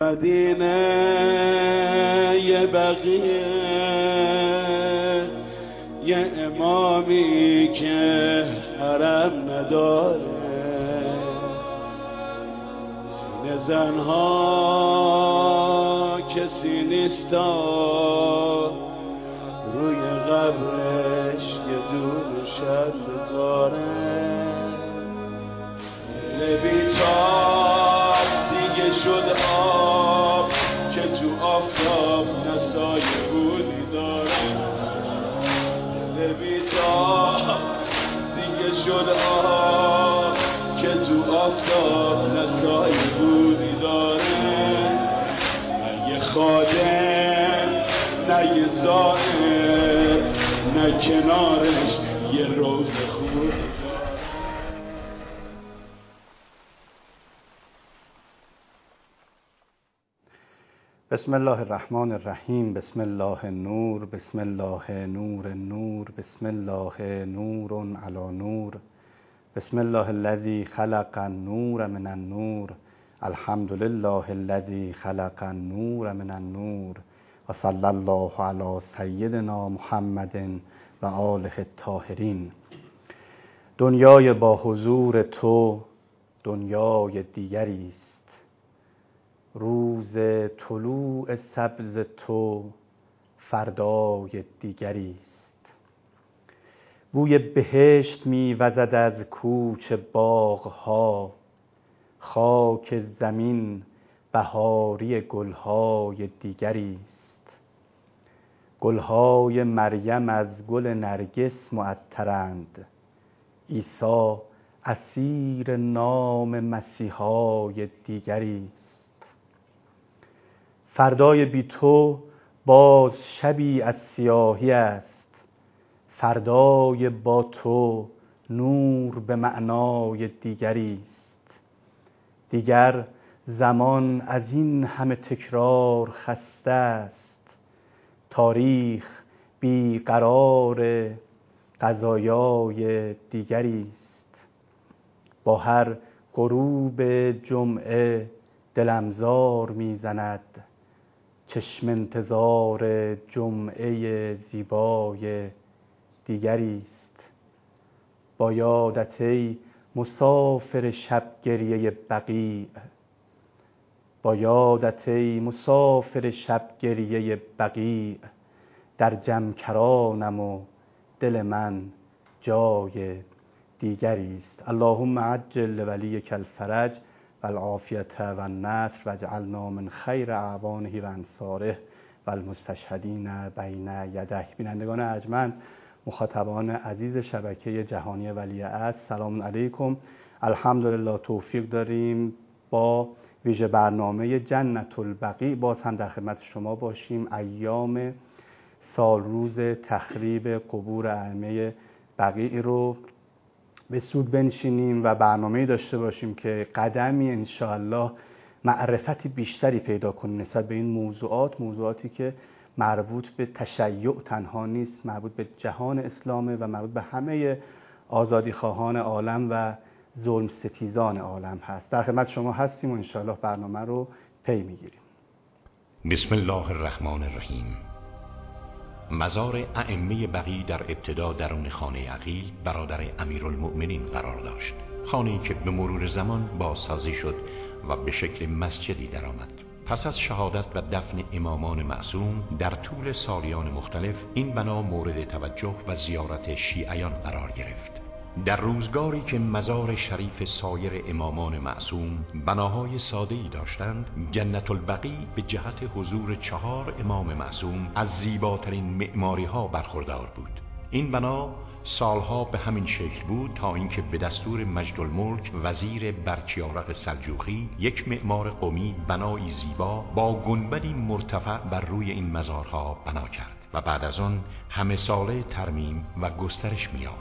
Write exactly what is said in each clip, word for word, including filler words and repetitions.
مدینه یه بقیه یه امامی که حرم نداره، سینه زنها کسی نیستا، روی قبرش یه دور شب بذاره. بیتاب دیگه شد آب که تو آفتاب نسای بودی داره. بیتاب دیگه شد آب که تو آفتاب نسای بودی داره. نه یه خادم نه یه زائر، نه کنارش یه روز خوب. بسم الله الرحمن الرحیم. بسم الله نور، بسم الله نور نور، بسم الله نور علی نور، بسم الله الذی خلق النور من النور، الحمد لله الذی خلق النور من النور، و صلی الله علی سیدنا محمد و آله الطاهرین. دنیای با حضور تو دنیای دیگری است، روز طلوع سبز تو فردای دیگری است. بوی بهشت می وزد از کوچه باغها، خاک زمین بهاری گلهای دیگری است. گلهای مریم از گل نرگس معطرند، عیسی اسیر نام مسیحای دیگری است. فردای بی تو باز شبی از سیاهی است، فردای با تو نور به معنای دیگری است. دیگر زمان از این همه تکرار خسته است، تاریخ بی قرار قضایای دیگری است. با هر غروب جمعه دلم زار میزند، چشم انتظار جمعه زیبای دیگری است. با یادت ای مسافر شب گریه بقیع، با یادت ای مسافر شب گریه بقیع، در جمکرانم و دل من جای دیگری است. اللهم عجل لولیک الفرج و العافیت و النصر و اجعلنا من خیر اعوانه و انصاره و المستشهدین بین یدیه. بینندگان ارجمند، مخاطبان عزیز شبکه جهانی ولیعصر، سلام علیکم. الحمدلله توفیق داریم با ویژه برنامه جنت البقیع باز هم در خدمت شما باشیم. ایام سال روز تخریب قبور ائمه بقیع رو به سود بنشینیم و برنامه‌ای داشته باشیم که قدمی انشاءالله معرفتی بیشتری پیدا کنیم نسبت به این موضوعات، موضوعاتی که مربوط به تشیع تنها نیست، مربوط به جهان اسلامه و مربوط به همه آزادی خواهان عالم و ظلم ستیزان عالم هست. در خدمت شما هستیم و انشاءالله برنامه رو پی میگیریم. بسم الله الرحمن الرحیم. مزار ائمه بقیع در ابتدا درون خانه عقیل برادر امیرالمؤمنین قرار داشت. خانه‌ای که به مرور زمان بازسازی شد و به شکل مسجدی درآمد. پس از شهادت و دفن امامان معصوم در طول سالیان مختلف این بنا مورد توجه و زیارت شیعیان قرار گرفت. در روزگاری که مزار شریف سایر امامان معصوم بناهای ساده‌ای داشتند، جنت البقیع به جهت حضور چهار امام معصوم از زیباترین معماری‌ها برخوردار بود. این بنا سالها به همین شکل بود تا اینکه به دستور مجدالملک وزیر برکیارق سلجوقی یک معمار قمی بنایی زیبا با گنبدی مرتفع بر روی این مزارها بنا کرد و بعد از آن همه ساله ترمیم و گسترش می‌یافت.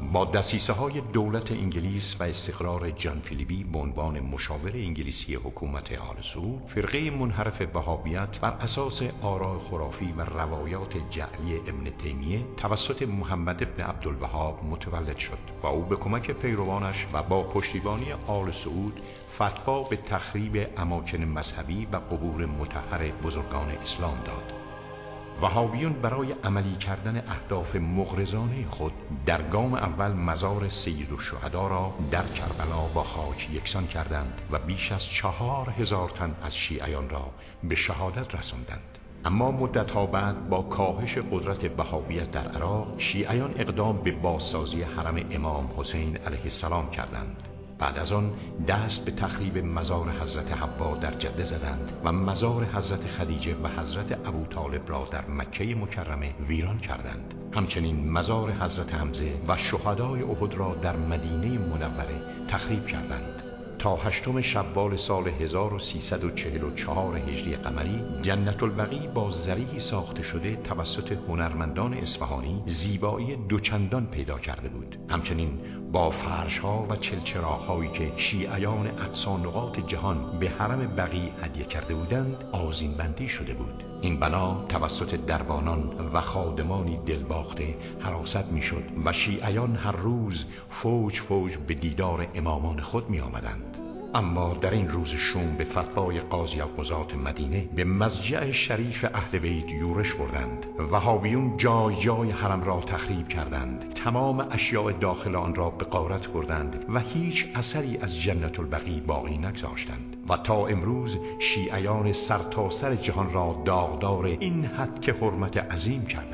با دسیسه های دولت انگلیس و استقرار جان فیلیپی به عنوان مشاور انگلیسی حکومت آل سعود، فرقه منحرف وهابیت بر اساس آراء خرافی و روایات جعلی ابن تیمیه توسط محمد بن عبدالوهاب متولد شد و او به کمک پیروانش و با پشتیبانی آل سعود فتوا به تخریب اماکن مذهبی و قبور مطهر بزرگان اسلام داد. وهابیون برای عملی کردن اهداف مغرضانه خود در گام اول مزار سیدالشهدا را در کربلا با خاک یکسان کردند و بیش از چهار هزار تن از شیعیان را به شهادت رساندند. اما مدت‌ها بعد با کاهش قدرت وهابیت در عراق، شیعیان اقدام به بازسازی حرم امام حسین علیه السلام کردند. بعد از آن دست به تخریب مزار حضرت حوا در جده زدند و مزار حضرت خدیجه و حضرت ابوطالب را در مکه مکرمه ویران کردند. همچنین مزار حضرت حمزه و شهدای احد را در مدینه منوره تخریب کردند. تا هشتم شوال سال هزار و سیصد و چهل و چهار هجری قمری، جنت البقیع با زرعی ساخته شده توسط هنرمندان اصفهانی زیبایی دوچندان پیدا کرده بود. همچنین با فرش‌ها و چلچراغ‌هایی که شیعیان اقصا نقاط جهان به حرم بقیع هدیه کرده بودند آذین بندی شده بود. این بنا توسط دربانان و خادمانی دلباخته حراست می‌شد و شیعیان هر روز فوج فوج به دیدار امامان خود می‌آمدند. اما در این روز شوم به فتوای قاضی القضات مدینه به مضجع شریف اهل بیت یورش بردند. وهابیون جای جای حرم را تخریب کردند، تمام اشیاء داخل آن را به غارت بردند و هیچ اثری از جنت البقیع باقی نگذاشتند و تا امروز شیعیان سرتاسر جهان را داغدار این حد که حرمت عظیم کردند.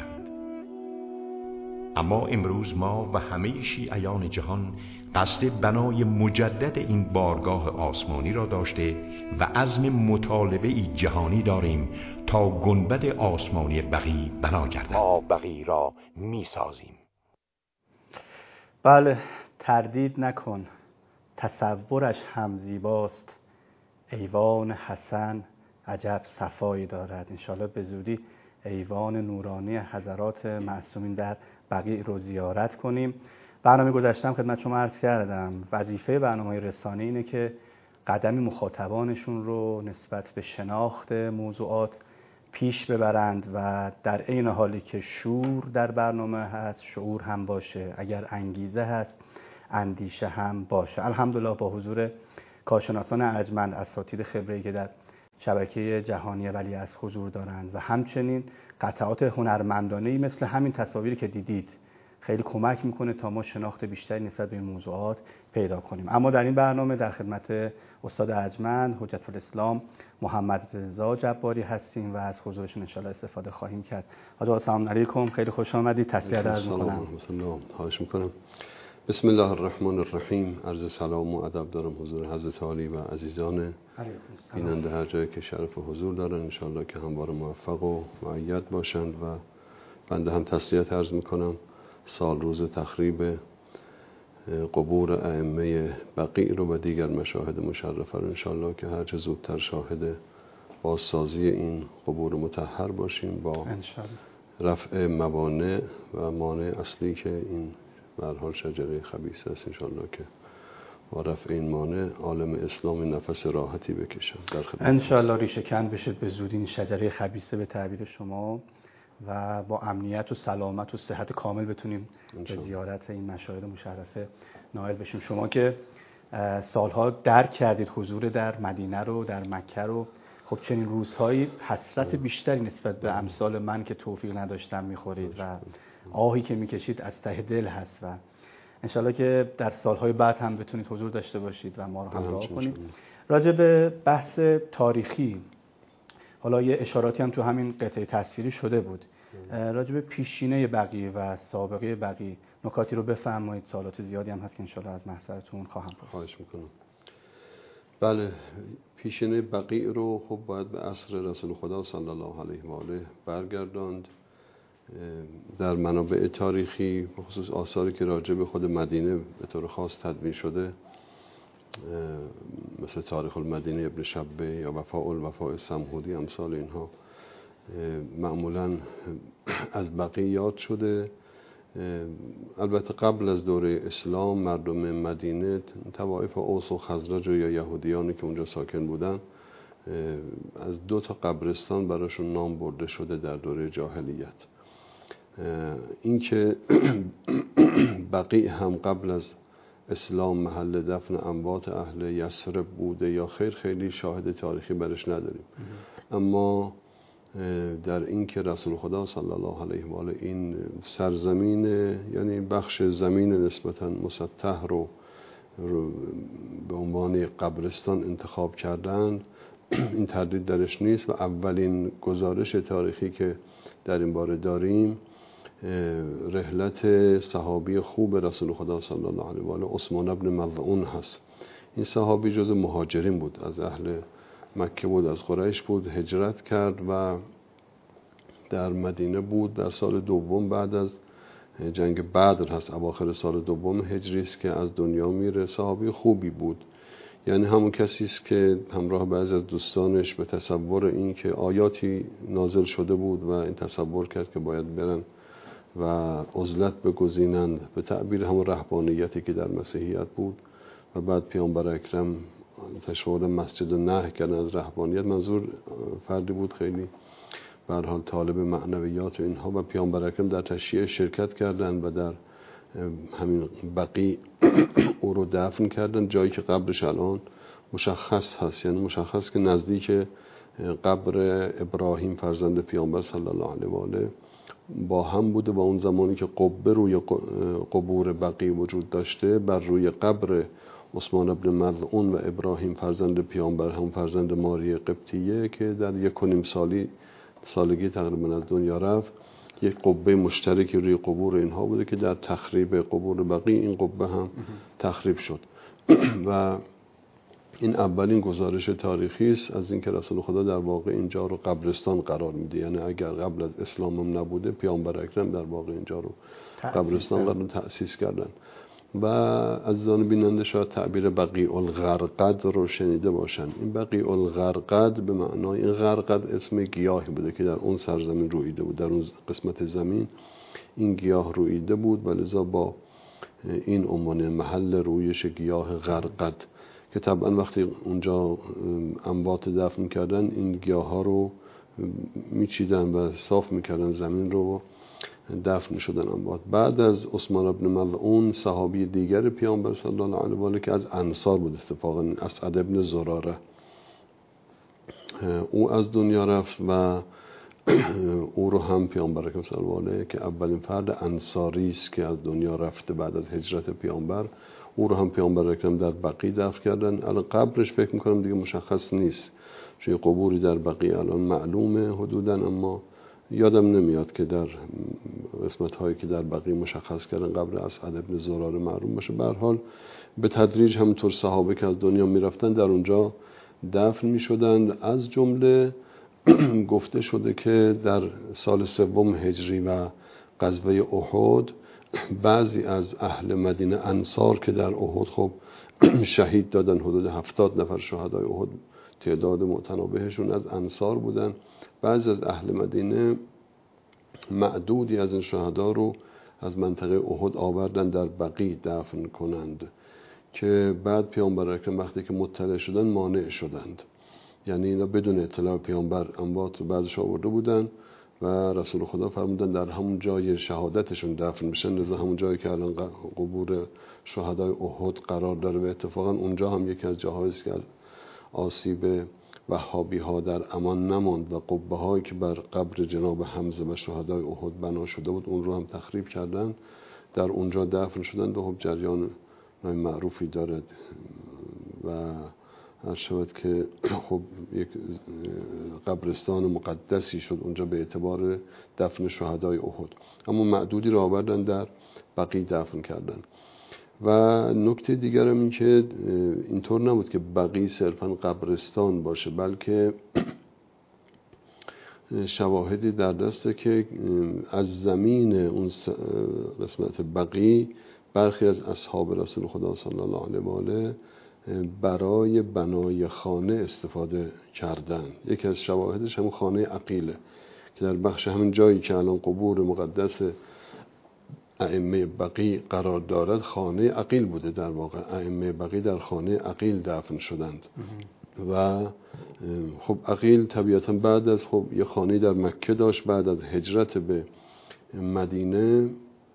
اما امروز ما و همه شیعیان جهان قصد بنای مجدد این بارگاه آسمانی را داشته و عزم مطالبه جهانی داریم تا گنبد آسمانی بقیع بنا گردد. ما بقیع را می سازیم. بله، تردید نکن، تصورش هم زیباست، ایوان حسن عجب صفایی دارد. انشالله به زودی ایوان نورانی حضرات معصومین در بقیع رو زیارت کنیم. برنامه گذاشتم خدمت شما عرض کردم وظیفه برنامه رسانه اینه که قدمی مخاطبانشون رو نسبت به شناخت موضوعات پیش ببرند و در عین حالی که شور در برنامه هست شعور هم باشه، اگر انگیزه هست اندیشه هم باشه. الحمدلله با حضور کارشناسان ارجمند، اساتید خبره‌ای که در شبکه جهانی ولیعصر حضور دارند و همچنین قطعات هنرمندانه‌ای مثل همین تصاویری که دیدید خیلی کمک میکنه تا ما شناخت بیشتری نسبت به این موضوعات پیدا کنیم. اما در این برنامه در خدمت استاد ارجمند حجت الاسلام محمد رضا جباری هستیم و از حضورشون ان شاءالله استفاده خواهیم کرد. حاجی سلام علیکم، خیلی خوش آمدید. تسلیت عرض میکنم. سلام، خواهش میکنم. بسم الله الرحمن الرحیم. عرض سلام و ادب دارم حضور حضرت عالی و عزیزان بیننده هر جایی که شرف حضور دارن، ان شاءالله که همواره موفق و مؤید باشند و بنده هم تسلیت عرض میکنم. سال روز تخریب قبور ائمه بقیع رو و دیگر مشاهد مشرفه رو انشالله که هر چه زودتر شاهد بازسازی این قبور مطهر باشیم با رفع موانع و مانع اصلی که این به هر حال شجره خبیث است. انشالله که با رفع این مانع عالم اسلام نفس راحتی بکشن در خدمت انشالله ریشه کن بشه به زودی این شجره خبیثه به تعبیر شما و با امنیت و سلامت و صحت کامل بتونیم به زیارت این مشاهد مشرفه نائل بشیم. شما که سالها درک کردید حضور در مدینه رو، در مکه رو، خب چنین روزهایی حسرت بیشتری نسبت به امثال من که توفیق نداشتم میخورید و آهی که میکشید از ته دل هست و انشالله که در سالهای بعد هم بتونید حضور داشته باشید و ما رو همراه کنید. راجع به بحث تاریخی حالا یه اشاراتی هم تو همین قطعه تصویری شده بود. راجع به پیشینه بقیع و سابقه بقیع نکاتی رو بفرمایید. سوالات زیادی هم هست که انشالله از محضرتون خواهم پرسید. خواهش میکنم. بله، پیشینه بقیع رو خب باید به عصر رسول خدا صلی الله علیه و آله برگرداند. در منابع تاریخی به خصوص آثاری که راجع به خود مدینه به طور خاص تدوین شده مثل تاریخ المدینه ابن شبه یا وفاء الوفاء سمهودی امثال اینها معمولا از بقیع یاد شده البته قبل از دوره اسلام مردم مدینه، طوایف اوس و خزرج و یا یهودیانی که اونجا ساکن بودن، از دو تا قبرستان براشون نام برده شده در دوره جاهلیت. این که بقیع هم قبل از اسلام محل دفن اموات اهل یثرب بوده یا خیر، خیلی شاهد تاریخی برش نداریم. اما در این که رسول خدا صلی الله علیه و آله این سرزمین، یعنی بخش زمین نسبتاً مسطح رو, رو به عنوان قبرستان انتخاب کردند، این تردید درش نیست. و اولین گزارش تاریخی که در این باره داریم رحلت صحابی خوب رسول خدا صلی الله علیه و آله عثمان بن مظعون هست. این صحابی جز مهاجرین بود، از اهل مکه بود، از قریش بود، هجرت کرد و در مدینه بود. در سال دوم بعد از جنگ بدر هست، اواخر سال دوم هجری است که از دنیا میره. صحابی خوبی بود، یعنی همون کسی است که همراه بعضی از دوستانش به تصور این که آیاتی نازل شده بود و این تصور کرد که باید برن و عزلت بگزینند، به تعبیر همون رهبانیتی که در مسیحیت بود. و بعد پیامبر اکرم تشوار مسجد و نهی کردن از رهبانیت. منظور فردی بود خیلی به هر حال طالب معنویات و اینها، و پیامبر اکرم در تشییع شرکت کردند و در همین بقیع او رو دفن کردن، جایی که قبرش الان مشخص هست، یعنی مشخص که نزدیک قبر ابراهیم فرزند پیامبر صلی الله علیه و آله با هم بوده. و اون زمانی که قبه روی قبور بقیع وجود داشته، بر روی قبر عثمان بن مظعون و ابراهیم فرزند پیامبر، هم فرزند ماری قبطیه که در یک و نیم سالی سالگی تقریبا از دنیا رفت، یک قبه مشترکی روی قبور اینها بوده که در تخریب قبور بقیع این قبه هم تخریب شد. و این اولین گزارش تاریخی است از اینکه رسول خدا در واقع اینجا رو قبرستان قرار میده. یعنی اگر قبل از اسلام هم نبوده، پیامبر اکرم در واقع اینجا رو قبرستان قرار تأسیس کردن. و عزیزان بیننده شاید تعبیر بقیع الغرقد رو شنیده باشن. این بقیع الغرقد به معنای، این غرقد اسم گیاهی بوده که در اون سرزمین رویده بود، در اون قسمت زمین این گیاه رویده بود و لذا با این عنوان محل رویش گیاه غرقد، که طبعا وقتی اونجا اموات دفن کردن این گیاه ها رو میچیدن و صاف میکردن زمین رو، دفن شدن اموات. بعد از عثمان بن مظعون صحابی دیگر پیامبر صلی الله علیه و آله که از انصار بود، اتفاقا اسعد بن زراره، او از دنیا رفت و او رو هم پیامبر اکرم صلی الله علیه و آله که اولین فرد انصاری است که از دنیا رفته بعد از هجرت پیامبر، او رو هم پیامبر اکرم در بقیع دفن کردن. الان قبرش فکر میکنم دیگه مشخص نیست، چون قبوری در بقیع الان معلومه حدوداً، اما یادم نمیاد که در قسمت هایی که در بقیع مشخص کردن قبر اسعد بن زراره معلوم باشه. به هر حال به تدریج همونطور صحابه که از دنیا میرفتن در اونجا دفن میشدند. از جمله گفته شده که در سال سوم هجری و غزوه احد بعضی از اهل مدینه انصار که در احد خب شهید دادن، حدود هفتاد نفر شهدای احد تعداد متنابهشون از انصار بودن، بعضی از اهل مدینه معدودی از این شهدا رو از منطقه احد آوردن در بقیع دفن کنند، که بعد پیامبر اکرم وقتی که مطلع شدن مانع شدند. یعنی اینا بدون اطلاع پیامبر اموات رو بعضش آورده بودن و رسول خدا فرمودن در همون جای شهادتشون دفن بشن، لذا همون جایی که الان قبور شهدای احد قرار داره و اتفاقا اونجا هم یکی از جاهایی است که از آسیب وهابی ها در امان نماند و قبه هایی که بر قبر جناب حمزه و شهدای احد بنا شده بود اون رو هم تخریب کردن، در اونجا دفن شدن. و خب جریان معروفی دارد و هر شود که خب یک قبرستان مقدسی شد اونجا به اعتبار دفن شهدای احد، اما معدودی رو آوردن در بقیع دفن کردن. و نکته دیگر هم این که اینطور نبود که بقیع صرفا قبرستان باشه، بلکه شواهدی در دسته که از زمین اون قسمت بقیع برخی از اصحاب رسول خدا صلی الله علیه و آله برای بنای خانه استفاده کردن. یکی از شواهدش همون خانه عقیله که در بخش همین جایی که الان قبور مقدس ائمه بقی قرار دارد خانه عقیل بوده. در واقع ائمه بقی در خانه عقیل دفن شدند و خب عقیل طبیعتا بعد از خب یه خانه در مکه داشت. بعد از هجرت به مدینه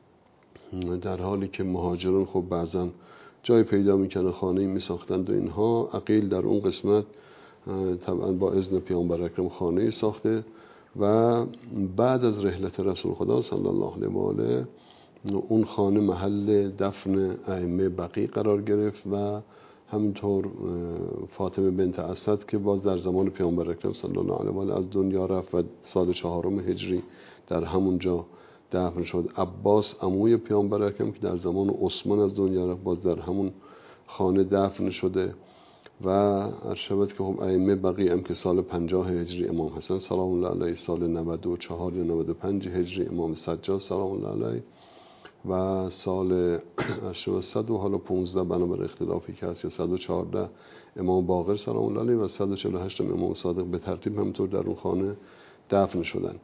در حالی که مهاجران خب بعضا جای پیدا میکنه خانه می ساختند و اینها، عقیل در اون قسمت طبعا با اذن پیامبر اکرم خانه ساخته و بعد از رحلت رسول خدا صلی الله علیه و آله اون خانه محل دفن ائمه بقی قرار گرفت و همینطور فاطمه بنت اسد که باز در زمان پیامبر اکرم صلی الله علیه و آله از دنیا رفت و سال چهارم هجری در همونجا دفن شد. عباس عموی پیامبر اکرم که در زمان عثمان از دنیا رفت باز در همون خانه دفن شده و ارشبت که خب ائمه بقی هم که سال پنجاه هجری امام حسن سلام الله علیه، سال نود و چهار یا نود و پنج هجری امام سجاد سلام الله علیه و سال صد و حالا پانزده بنابر اختلافی که هست یا صد و چهارده امام باقر سلام الله علیه و صد و چهل و هشت امام صادق به ترتیب همینطور در اون خانه دفن شدن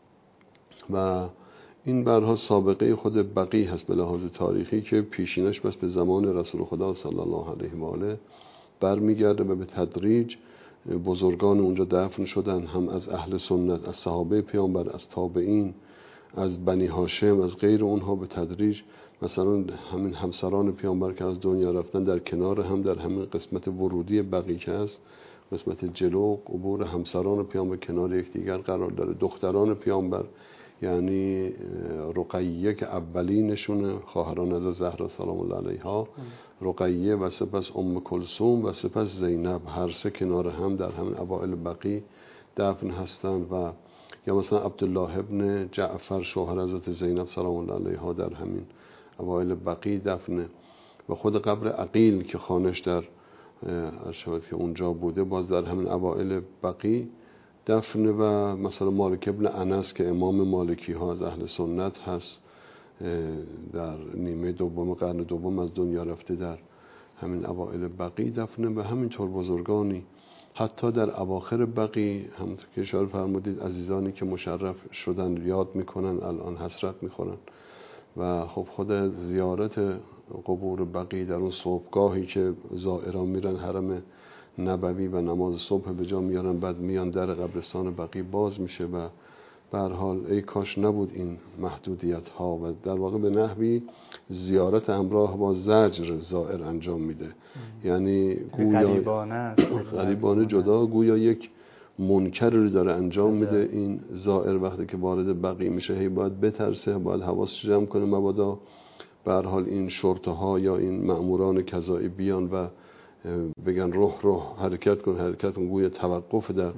و این برها سابقه خود بقی هست به لحاظ تاریخی که پیشینش بس به زمان رسول خدا صلی الله علیه و آله برمیگرده و به تدریج بزرگان اونجا دفن شدن، هم از اهل سنت، از صحابه پیامبر، از تابعین، از بنی هاشم، از غیر اونها به تدریج. مثلا همین همسران پیامبر که از دنیا رفتن در کنار هم در همین قسمت ورودی بقی که هست، قسمت جلو قبور همسران پیامبر کنار یکدیگر قرار داره. دختران پیامبر یعنی رقیه که اولینشونه، خواهران از زهرا سلام الله علیها، رقیه و سپس ام کلثوم و سپس زینب، هر سه کنار هم در همین اوائل بقی دفن هستند. و یا مثلا عبدالله ابن جعفر شوهر حضرت زینب سلام الله علیها در همین اوائل بقی دفنه و خود قبر عقیل که خانش در ارشاد که اونجا بوده باز در همین اوائل بقی دفنه. و مثلا مالک ابن انس که امام مالکی ها از اهل سنت هست در نیمه دوم قرن دوم از دنیا رفته در همین اوائل بقی دفنه و همینطور بزرگانی حتی در اواخر بقی همونطور که اشاره فرمودید عزیزانی که مشرف شدن یاد میکنن الان حسرت میخورن و خب خود زیارت قبور بقی در اون صبحگاهی که زائران میرن حرم نبوی و نماز صبح به جا میارن بعد میان در قبرستان بقی باز میشه و به هر حال ای کاش نبود این محدودیت ها و در واقع به نحوی زیارت همراه با زجر زائر انجام میده. یعنی گویا غریبانه غریبانه جدا گویا یک منکر رو داره انجام میده این زائر وقتی که وارد بقی میشه هی باید بترسه، باید حواسش جمع کنه مبادا به هر حال این شرطه ها یا این مأموران قضایی بیان و بگن روح روح حرکت کن حرکت کن، گویا توقف در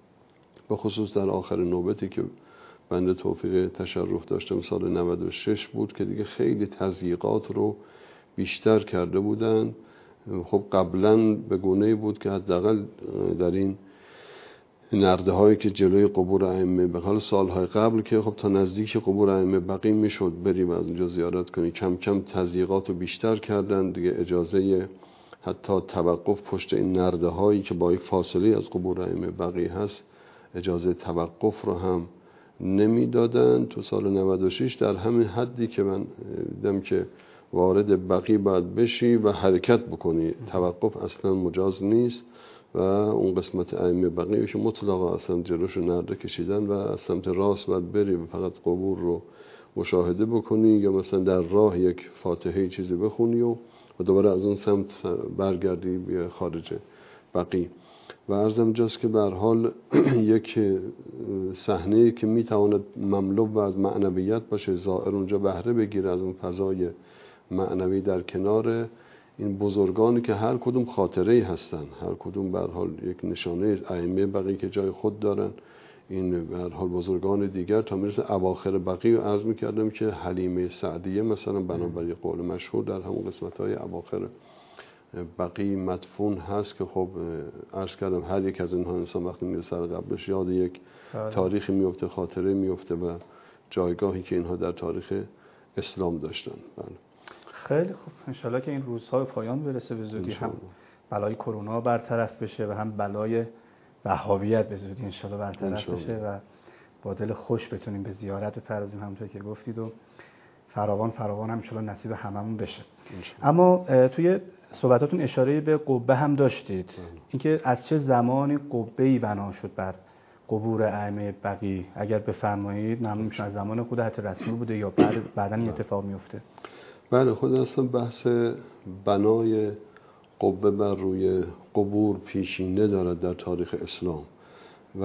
به خصوص در آخر نوبتی که بنده توفیق تشرف داشتم سال نود و شش بود که دیگه خیلی تضییقات رو بیشتر کرده بودن. خب قبلا به گونه‌ای بود که حداقل در این نرده هایی که جلوی قبور ائمه به حال سالهای قبل که خب تا نزدیک قبور ائمه بقی میشد بریم از اونجا زیارت کنیم، کم کم تضییقات رو بیشتر کردن دیگه. اجازه حتی توقف پشت این نرده هایی که با یک فاصله از قبور ائمه بقی هست اجازه توقف رو هم نمیدادن. تو سال نود و شش در همین حدی که من دیدم که وارد بقی باید بشی و حرکت بکنی، توقف اصلا مجاز نیست و اون قسمت ائمه بقی که مطلقا اصلا جلوش نرده کشیدن و از سمت راست باید بری و فقط قبور رو مشاهده بکنی یا مثلا در راه یک فاتحه چیزی بخونی و دوباره از اون سمت برگردی به خارج بقی. و عرضم جاست که به هر حال یک صحنه‌ای که میتواند مملو و از معنویت باشه، زائر اونجا بهره بگیره از اون فضای معنوی در کنار این بزرگانی که هر کدوم خاطره‌ای هستن، هر کدوم به هر حال یک نشانه ائمه بقی که جای خود دارن، این به هر حال بزرگان دیگر تا میرسه اواخر بقی رو عرض میکردم که حلیمه سعدیه مثلا بنابرای قول مشهور در همون قسمت‌های اواخر بقی مدفون هست که خب عرض کردم هر یک از اینها انسان وقتی میره سر قبرش یاد یک تاریخی میفته، خاطره میفته و جایگاهی که اینها در تاریخ اسلام داشتن. بله. خیلی خوب، انشالله که این روزها به پایان برسه به زودی، هم بلای کرونا برطرف بشه و هم بلای وهابیت به زودی انشالله برطرف بشه و با دل خوش بتونیم به زیارت بپردازیم همونطور که گفتید. و فراوان فراوان هم انشالله نصیب هممون بشه. اما توی صحبتاتون اشاره به قبه هم داشتید، اینکه از چه زمانی قبه‌ای بنا شد بر قبور ائمه بقی، اگر بفرمایید ممنون میشم. از زمان خود حضرت رسول بوده یا بعد بعداً این اتفاق میفته؟ بله، خود اصلا بحث بنای قبه بر روی قبور پیشینه دارد در تاریخ اسلام و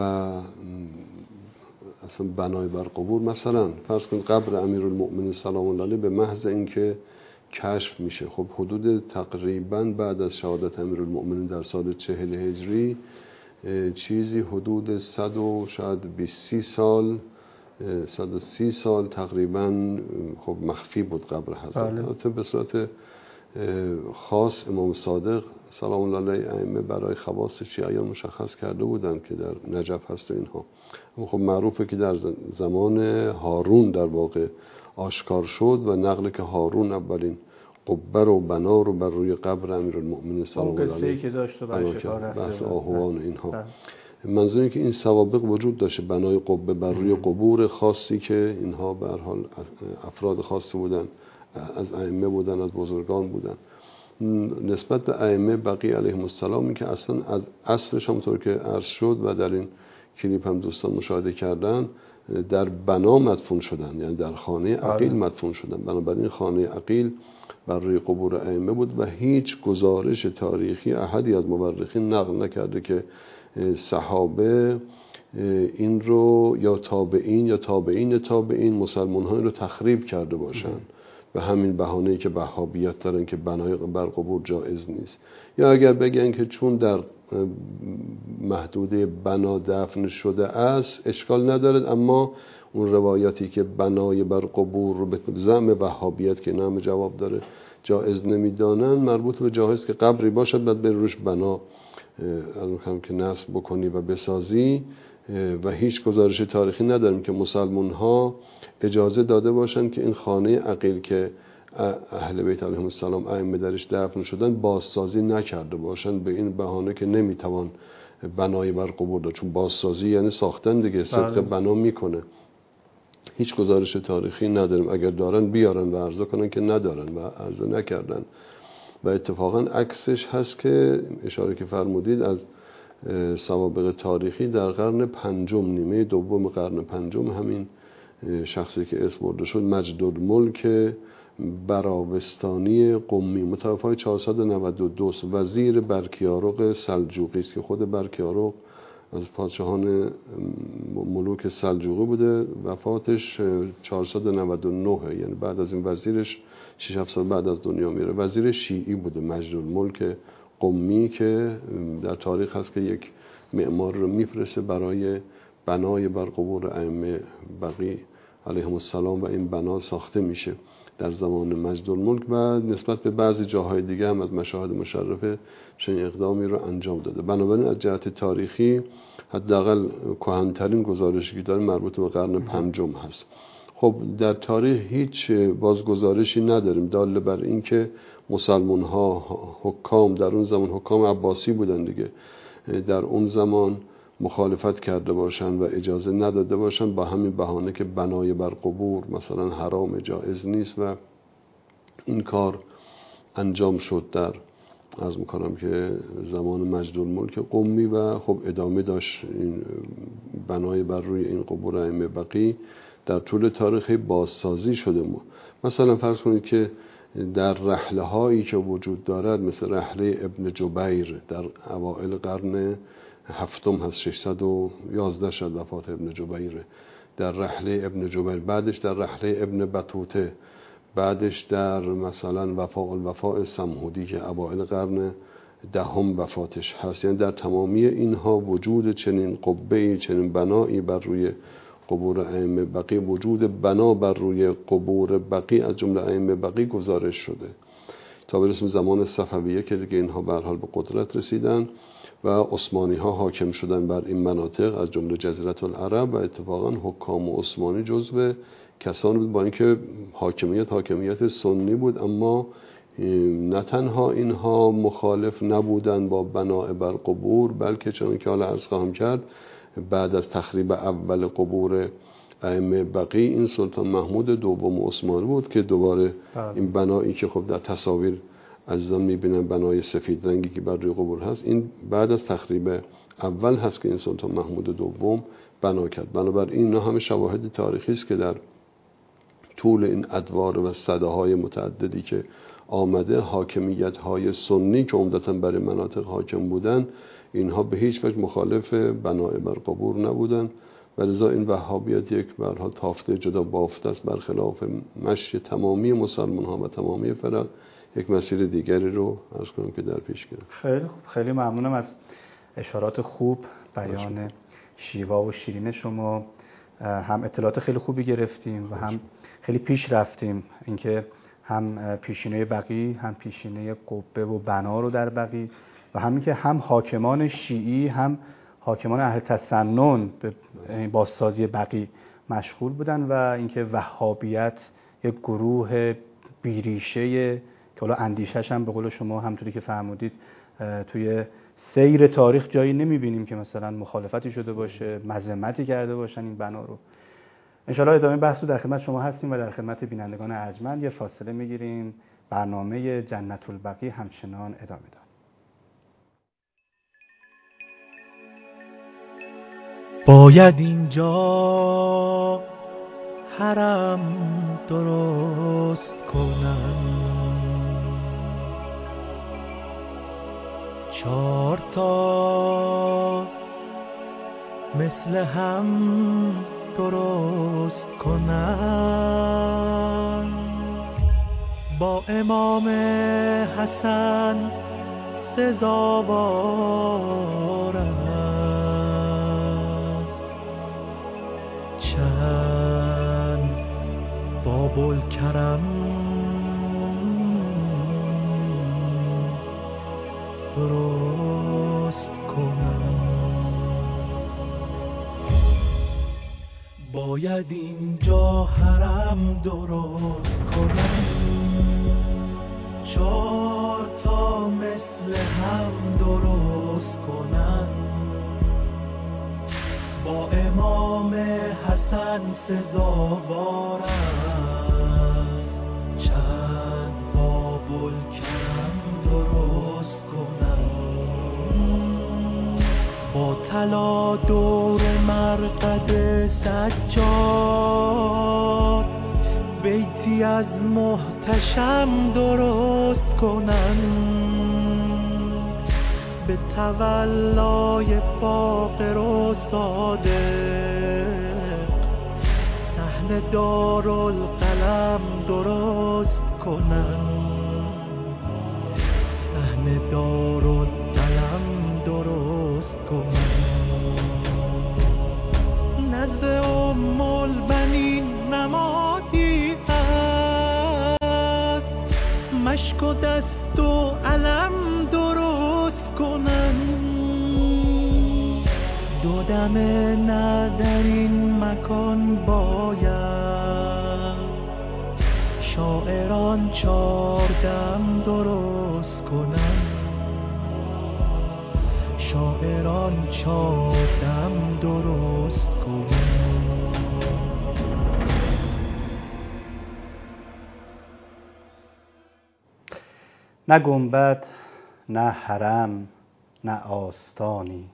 اصلا بنای بر قبور، مثلا فرض کنید قبر امیرالمؤمنین سلام الله علیه به محض اینکه کشف میشه، خب حدود تقریبا بعد از شهادت امیرالمؤمنین در سال چهل هجری چیزی حدود صد و شاید بیست سال صد و سی سال تقریبا خب مخفی بود قبر حضرت. البته به صورت خاص امام صادق سلام الله علیه ائمه برای خواص شیعیان مشخص کرده بودند که در نجف هست و اینها. اما خب معروفه که در زمان هارون در واقع آشکار شد و نقل که هارون اولین قبه رو بنا رو بر روی قبر امیرالمؤمنین سلام الله علیه که داشت و برای شکار بحث آهوان و اینها. منظور اینه که این سوابق وجود داشته، بنای قبه بر روی قبور خاصی که اینها به هر حال افراد خاصی بودن، از ائمه بودن، از بزرگان بودن. نسبت به ائمه بقی علیهم السلام این که اصلا از اصلش همونطور که عرض شد و در این کلیپ هم دوستان مشاهده کردن، در بنا مدفون شدن، یعنی در خانه عقیل مدفون شدن. بنابراین خانه عقیل بر روی قبور ائمه بود و هیچ گزارش تاریخی احدی از مورخین نقل نکرده که صحابه این رو یا تابعین یا تابعین تابعین مسلمان ها این رو تخریب کرده باشن و همین بهانه‌ای که وهابیت دارن که بنای بر قبور جایز نیست، یا اگر بگن که چون در محدوده بنا دفن شده است اشکال ندارد، اما اون روایاتی که بنای بر قبور رو به زعم وهابیت که نام جواب داره جایز نمیدانن، مربوط به جایز که قبری باشد بعد به روش بنا از هم که نصب بکنی و بسازی. و هیچ گزارش تاریخی نداریم که مسلمان ها اجازه داده باشند که این خانه عقیل که اهل بیت علیهم السلام ائمه درش دفن شدن بازسازی نکرده باشند به این بهانه که نمیتوان بنای بر قبور داد، چون بازسازی یعنی ساختن دیگه، صدق بنا میکنه. هیچ گزارش تاریخی نداریم، اگر دارن بیارن و عرضه کنن که ندارن و عرضه نکردن. و اتفاقا عکسش هست که اشاره که فرمودید از سوابق تاریخی در قرن پنجم، نیمه دوم قرن پنجم، همین شخصی که اسم برده شد مجدالملک براوستانی قمی متوفای چهارصد و نود و دو، وزیر برکیارق سلجوقی است که خود برکیارق از پادشاهان ملوک سلجوقی بوده. وفاتش چهارصد و نود و نه، یعنی بعد از این وزیرش شش هفت سال بعد از دنیا میره. وزیر شیعی بوده مجدالملک قمی که در تاریخ هست که یک معمار رو میفرسته برای بنای بر قبور ائمه بقی علیهم السلام و این بنا ساخته میشه در زمان مجدالملک و نسبت به بعضی جاهای دیگه هم از مشاهد مشرفه چنین اقدامی رو انجام داده. بنابراین از جهت تاریخی حداقل کهن‌ترین گزارشی که داریم مربوط به قرن پنجم هست. خب در تاریخ هیچ بازگزارشی نداریم دال بر این که مسلمان ها حکام در اون زمان، حکام عباسی بودن دیگه، در اون زمان مخالفت کرده باشن و اجازه نداده باشن با همین بهانه که بنای بر قبور مثلا حرام جایز نیست و این کار انجام شد در عرض میکنم که زمان مجدالملک قمی و خب ادامه داشت این بنای بر روی این قبور ائمه بقی در طول تاریخ بازسازی شده. مثلا فرض کنید که در رحله هایی که وجود دارد مثل رحله ابن جبیر در اوائل قرن هفتم هست، ششصد و یازده شد وفات ابن جبیر، در رحله ابن جبیر، بعدش در رحله ابن بطوطه، بعدش در مثلا وفاء الوفاء سمهودی که اوائل قرن دهم وفاتش هست. یعنی در تمامی اینها وجود چنین قبه‌ای، چنین بنایی بر روی قبور ائمه بقی، وجود بنا بر روی قبور بقی از جمله ائمه بقی گزارش شده تا برسیم زمان صفویه که دیگه اینها به هر حال به قدرت رسیدن و عثمانی ها حاکم شدن بر این مناطق از جمله جزیره العرب و اتفاقا حکام عثمانی جزو کسانی بود با اینکه حاکمیت حاکمیت سنی بود، اما نه تنها اینها مخالف نبودن با بناء بر قبور، بلکه چون که حالا عرض خواهم کرد بعد از تخریب اول قبور ائمه بقی این سلطان محمود دوم عثمانی بود که دوباره این بنایی که خب در تصاویر عزیزان میبینن بنای سفید رنگی که بر روی قبور هست، این بعد از تخریب اول هست که این سلطان محمود دوم بنا کرد. بنابراین اینا همه شواهد تاریخی است که در طول این ادوار و سده‌های متعددی که آمده، حاکمیت‌های سنی که عمدتاً برای مناطق حاکم بودن، اینها به هیچ وجه مخالف بنای بر قبور نبودن و لذا این وهابیت یک به هر حال تافته جدا بافته است، برخلاف مشی تمامی مسلمان ها و تمامی فرق یک مسیر دیگری رو عرض کنم که در پیش گرفت. خیلی خوب، خیلی ممنونم از اشارات خوب، بیان شیوا و شیرین شما. هم اطلاعات خیلی خوبی گرفتیم و هم خیلی پیش رفتیم، اینکه هم پیشینه بقی، هم پیشینه قبه و بنا رو در بقی و همین که هم حاکمان شیعی هم حاکمان اهل تسنن به بازسازی بقی مشغول بودن و اینکه وهابیت یک گروه بیریشه که حالا اندیشش هم به قول شما همونطوری که فرمودید توی سیر تاریخ جایی نمیبینیم که مثلا مخالفتی شده باشه، مذمتی کرده باشن این بنا رو. انشالله ادامه بحث رو در خدمت شما هستیم و در خدمت بینندگان ارجمند. یه فاصله میگیریم، برنامه جنت البقیع همچنان ادامه دارد. باید اینجا حرم درست کنم، چار تا مثل هم درست کنم، با امام حسن سزاوار است، چند باب الکرم درست کنم. باید اینجا حرم درست کنم، چار تا مثل هم درست کنم، با امام حسن سزاوار است، چند باب الکرم درست کنم، با طلا دور مرقد سجاد بیتی از محتشم درست کنم، به تولای باقر و صادق صحن دارالقلم درست کنم، صحن دارالقلم درست کنم، نزد ام البنین نمادی هست، مشک و دست و علم درست کنم، دو دمه نه در این مکان باید، شاعران چار دم درست کنم، شاعران چار دم درست کنم. نه گنبد، نه حرم، نه آستانی،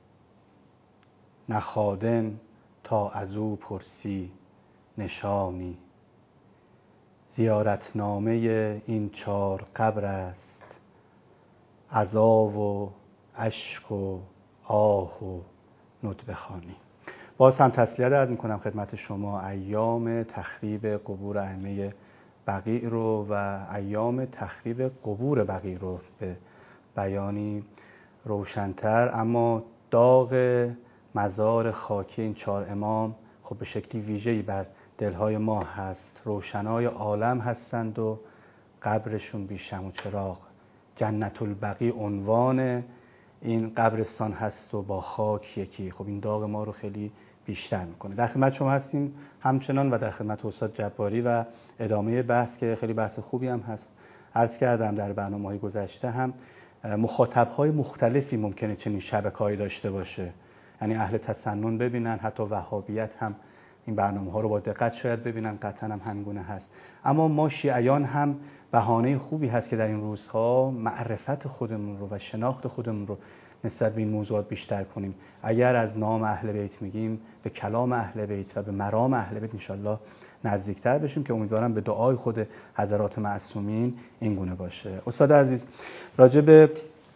نه خادم تا از او پرسی نشانی، زیارتنامه این چار قبر است، عزا و اشک و آه و ندبه خوانی. باز هم تسلیت عرض میکنم خدمت شما، ایام تخریب قبور ائمه بقیع رو و ایام تخریب قبور بقیع رو به بیانی روشن‌تر، اما داغ مزار خاکی این چهار امام خب به شکلی ویژه‌ای بر دلهای ما هست. روشنای عالم هستند و قبرشون بی شمع و چراغ. جنت البقیع عنوان این قبرستان هست و با خاک یکی. خب این داغ ما رو خیلی بیشتر میکنه. در خدمت شما هستیم همچنان و در خدمت استاد جباری و ادامه بحث که خیلی بحث خوبی هم هست. عرض کردم در برنامه‌های گذشته هم مخاطب‌های مختلفی ممکنه چنین شبکه‌ای داشته باشه، یعنی اهل تسنن ببینن، حتی وهابیت هم این برنامه ها رو با دقت شاید ببینن، قطعا هم همینگونه هست. اما ما شیعیان هم بهانه خوبی هست که در این روزها معرفت خودمون رو و شناخت خودمون رو نسبت به این موضوعات بیشتر کنیم. اگر از نام اهل بیت میگیم، به کلام اهل بیت و به مرام اهل بیت انشالله نزدیکتر بشیم که امیدوارم به دعای خود حضرات معصومین این گونه باشه. استاد عزیز، راجع به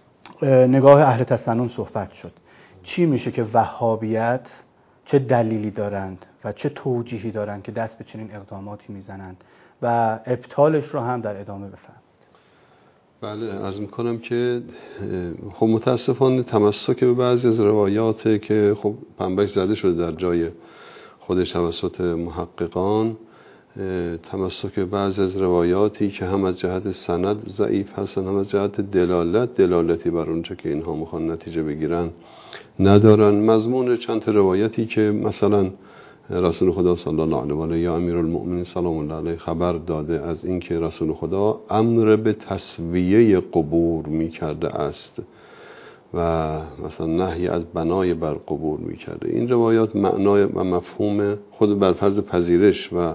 نگاه اهل تسنن صحبت شد. چی میشه که وهابیت چه دلیلی دارند و چه توجیهی دارند که دست به چنین اقداماتی میزنند و ابطالش رو هم در ادامه بفرمایید. بله، عرض میکنم که خب متاسفانه تمسک به بعضی از روایات که خب پنبهش زده شده در جای خودش توسط محققان، تمسک به بعضی از روایاتی که هم از جهت سند ضعیف هستن، هم از جهت دلالت دلالتی بر اونچه که اینها میخوان نتیجه بگیرن ندارن. مضمون چند تا روایتی که مثلا رسول خدا صلی الله علیه و آله یا امیرالمؤمنین سلام الله علیه خبر داده از اینکه رسول خدا امر به تسویه قبور میکرده است و مثلا نهی از بنای بر قبور میکرده، این روایات معنای و مفهوم خود بر فرض پذیرش و